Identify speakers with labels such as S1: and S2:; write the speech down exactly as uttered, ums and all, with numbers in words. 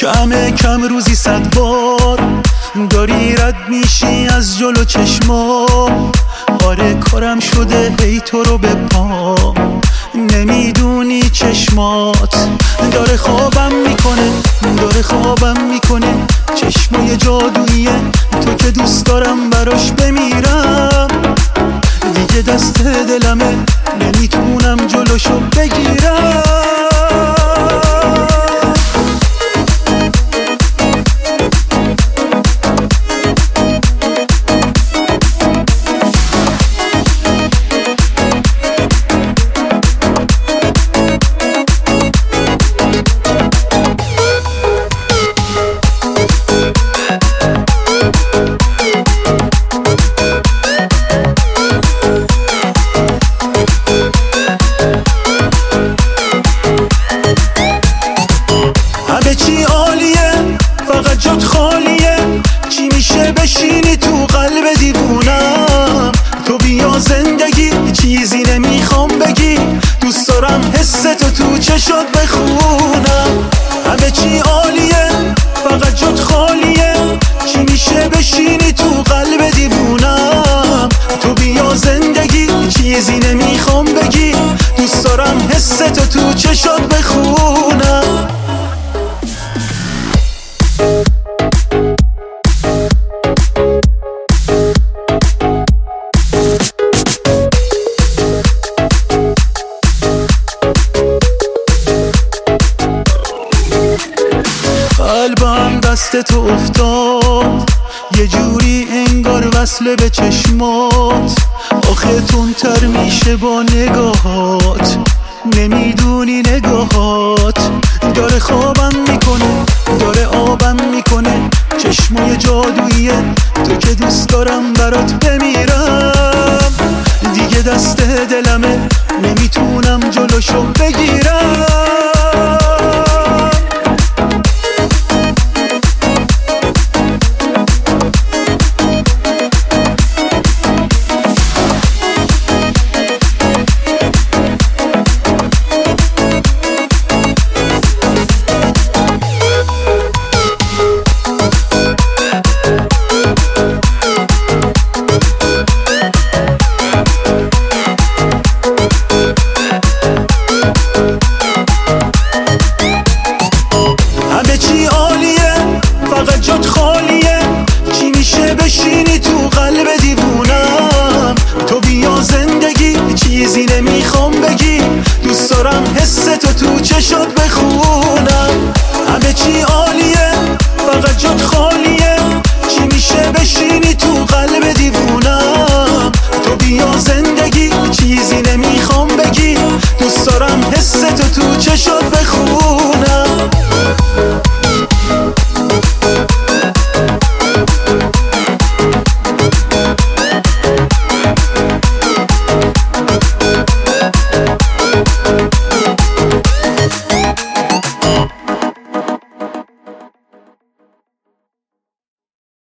S1: کمه کم روزی صد بار داری رد میشی از جلو چشمام. آره کارم شده هی تو رو به پا، نمیدونی چشمات داره خوابم میکنه، داره خوابم میکنه. چشمای جادوییه تو که دوست دارم براش بمیرم. دیگه دست دلمه نمیتونم جلوشو بگیرم. چی عالیه فقط جات خالیه، چی میشه بشینی تو قلب دیوونم. تو بیا زندگی چیزی نمیخوام بگی، دوست دارم حس تو تو چشات بخونم. همه چی عالیه فقط جات خالیه، چی میشه بشینی تو قلب دیوونم. تو بیا زندگی چیزی نمیخوام بگی، دوست دارم حس تو تو چشات بخونم. قلبم دست تو افتاد یه جوری انگار وصله به چشمات. آخه تندتر میشه با نگاهات، نمیدونی نگاهات داره خوابم میکنه، داره آبم میکنه. چشمای جادوییه تو که دوست دارم برات بمیرم. دیگه دست دلمه نمیتونم جلوشو بگیرم. چی عالیه فقط جات خالیه، چی میشه بشینی تو قلب دیوونم. تو بیا زندگی چیزی نمیخوام بگی، دوست دارم حس تو تو چشات بخونم. همه چی عالیه فقط جات خالیه، چی میشه بشینی تو قلب دیوونم. تو بیا زندگی چیزی نمیخوام بگی، دوست دارم حس تو تو چشات